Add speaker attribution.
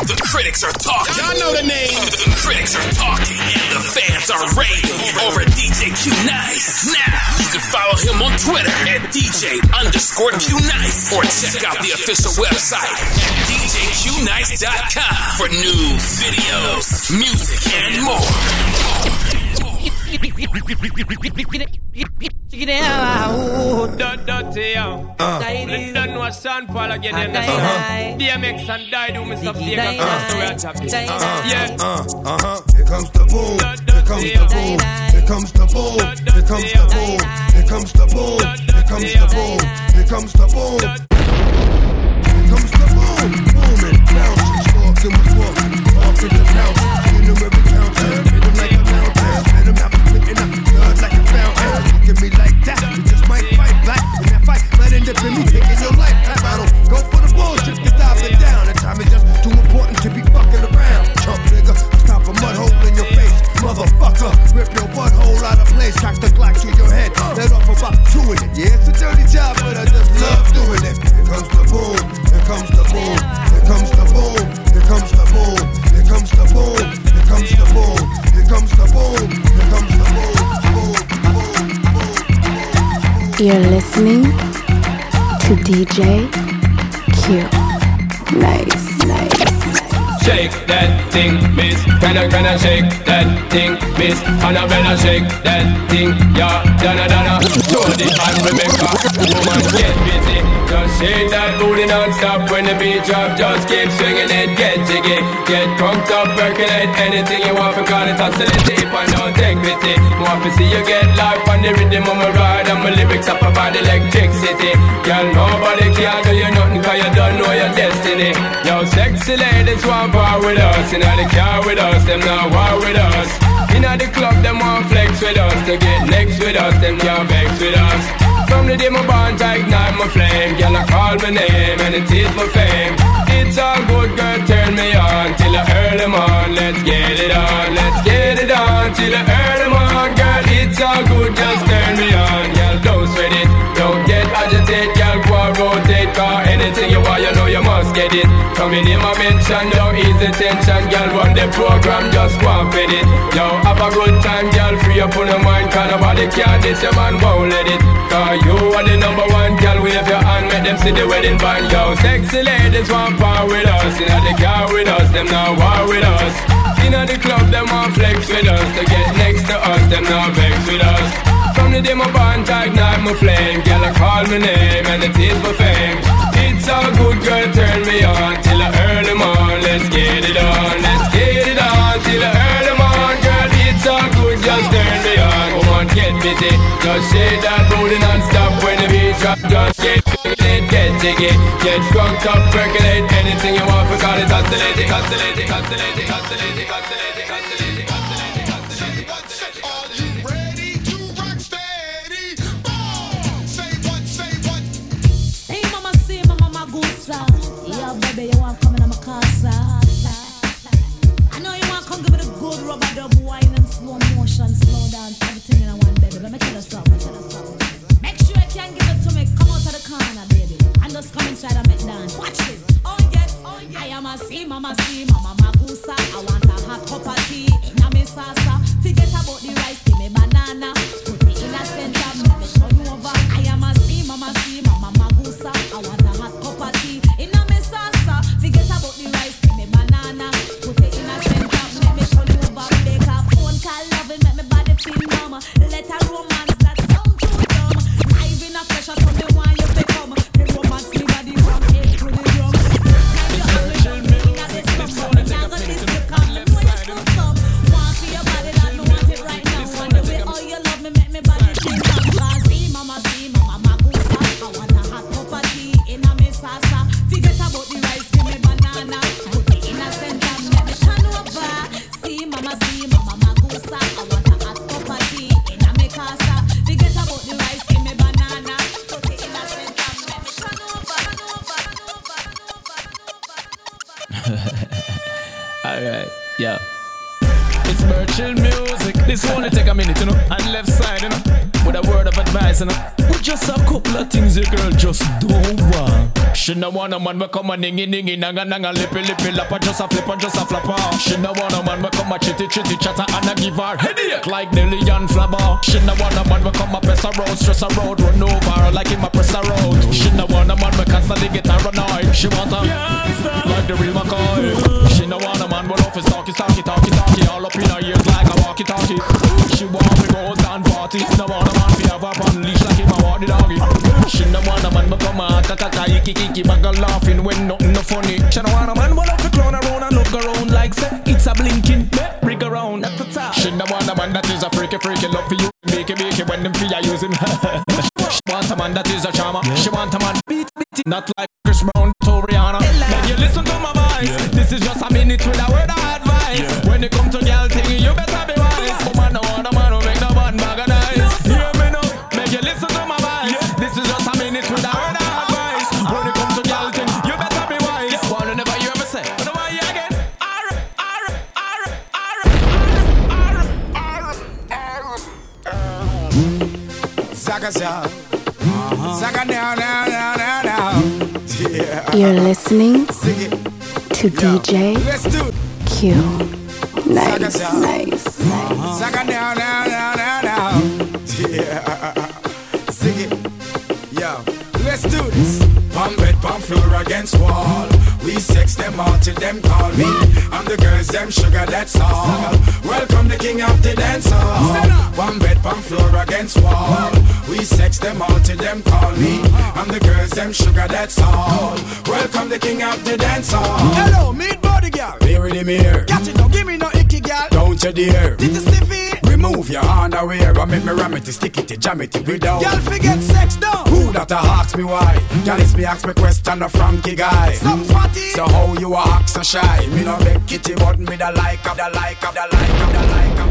Speaker 1: The critics are talking. Y'all know the name. The critics are talking. And the fans are raving over DJ Q Nice. Now, you can follow him on Twitter at DJ_Q Nice. Or check out the official website at DJQNice.com for news, videos, music, and more.
Speaker 2: Dirty, yo. Don't know Sean Paul again in the song. DMX and Dido, Mr. Vega, yeah.
Speaker 3: Here comes the boom. Here comes the boom. Here comes the boom. Here comes the boom. Here comes the boom. Here comes the boom. Here comes the boom. Here comes the boom. Booming, bouncing, stalking with walking. Off in the house, in the river counter. Hit him like a mountain. Hit him out, spitting up blood like a fountain. Look at me like that, you just might fight back. In that fight, might end up in me taking your life. I don't go for the bullshit, get dive it down. The time is just too important to be fucking around. Chump nigga, stop a mud hole in your face. Motherfucker, rip your butthole out of place. Cock the Glock to your head, let off about two in it. Yeah, it's a dirty job, but I just love doing it. Here comes the boom, here comes the boom. Here comes the boom, here comes the boom. Here comes the boom, here comes the boom. Here comes the boom, here comes the boom.
Speaker 4: You're listening to DJ Q Nice.
Speaker 2: Shake that thing, miss. Can I shake that thing, miss? Annabella, shake that thing, yeah. Donna, Jody and Rebecca. Woman, get busy. Just shake that booty non-stop. When the beat drop, just keep swinging it. Get jiggy, get crunked up, percolate. Anything you want, for call it oscillate. If I don't take pity, want to see you get life on the rhythm of my ride. And my lyrics up about electricity. Girl, nobody can do you nothing, cause you don't know your destiny. Yo, sexy ladies want war with us. Inna the car with us, them not war with us. Inna the club, them want flex with us. To get next with us, them can't vex with us. From the day my bond, I ignite my flame. Girl, I call my name and it is my fame. It's all good, girl, turn me on till I earn them on. Let's get it on, let's get it on till I earn them on. Girl, it's all good, just turn me on. Girl, don't sweat it, don't get agitated. Girl, go and rotate, cause anything you want, you know you must get it. Coming in my mention, don't ease the tension. Girl, run the program, just go and fit it. Yo, have a good time, girl, free up on your mind. Cause nobody can this, your man won't let it. Cause you are the number one, girl, wave your hand, make them see the wedding band. Yo, sexy ladies want power with us. Inna the car with us, them not war with us. Inna the club, them want flex with us. To get next to us, them not vex with us. From the day my bond, I ignite my flame. Girl, I call my name and it is my fame. It's all good, girl, turn me on till I earn them on. Let's get it on, let's get it on till I earn them on. Girl, it's all good, just turn me on. Come on, get busy, just shake that booty non-stop. When the beat drop, just get it, get jiggy. Get drunk up, percolate. Anything you want, for call it oscillate.
Speaker 5: Yeah, baby, you want come in my casa. I know you want come give me the good rubber dub wine and slow motion, slow dance, everything in one, baby. Let me tell you something. Make sure you can give it to me. Come out of the corner, baby, and just come inside and make dance. Watch this. Oh yes. I am a C, mama magusa. I want a hot cup of tea in a me salsa. Forget about the rice, give me banana. Put it in a center, let me show you over. I am a C, mama magusa. I want a hot cup of tea in a me salsa. Forget about the rice, give me banana. Put it in a center, let me show you over. Make a phone call, loving, make me body feel numb. Let a romance that sound too dumb. I've been a pressure, so me want you to come. The romance me body from head to the drum.
Speaker 6: Alright, yeah. It's virtual music. This only take a minute, you know. And left side, you know. With a word of advice, you know. But just a couple of things your girl just don't want.
Speaker 2: She no want a man, we come a ningy ningy, nanga nanga, lippy lippy, lappa, just a flip and just a flapper. She no want a man, we come a chitty chitty chatter, and a give her headache like Nelly and Flabber. She no want a man, we come a press a road, stress a road, run over like him a press a road. She no want a man, we constantly get her annoyed. She want a like the real McCoy. She no want a man, we love his talky, all up in her ears like a walkie talkie. She want me go down party. No want a man, we have up on leash like him a walkie doggy. She no want a man, we come a ta-ta-ta, iki-iki, bag a laughing when nothing no funny. She no want a man, we love to clown around and look around like say it's a blinking, rig around at the top. She no want a man that is a freaky love for you, make it when them feel use him. She want a man that is a charmer. She want a man beat, not like Chris Brown to Rihanna. Then you listen to my voice. This is just a minute with a word of advice. When it come to girl thing, you better be wise. Woman, no want a man who make no man bag of nice. Hear me now, make you listen to my voice. This is just a minute with a word of advice. When it come to girl thing, you better be wise. Wanna never hear me say, but why you again?
Speaker 7: Zaga now. Yeah.
Speaker 4: You're listening to DJ Q. Nice.
Speaker 7: Zaga now. Yeah. Sing it. Yo, let's do this. Palm bed, palm floor against wall. We sex them all till them call me. I'm the girls, them sugar, that's all. Welcome the king of the dance hall. Palm bed, palm floor against wall. We sex them all till them call me. I'm the girls, them sugar, that's all. Welcome the king of the dance hall. Hello, meet body girl. Here in the mirror. Catch it, don't give me no icky girl. Don't you dare. Did you stiffy? Remove your underwear. I make me ram it, stick it, jam it without. Girl, forget sex down. Who that ask me why? Girl, it's me ask me question a Frankie guy. Some fatty. So how you act so shy? Me no beg kitty, but me the like of.